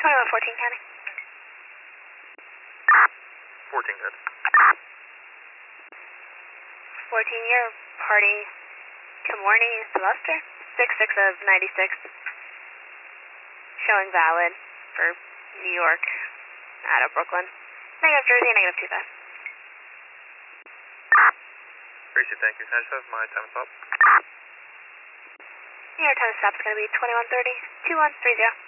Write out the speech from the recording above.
2114 County. 14 good. 14 year party. Good morning, Sylvester. 66 of 96. Showing valid for New York out of Brooklyn. Negative Jersey, negative 25. Appreciate it, thank you. Can I just have my time stop? Your time stop is going to be 2130, 2130.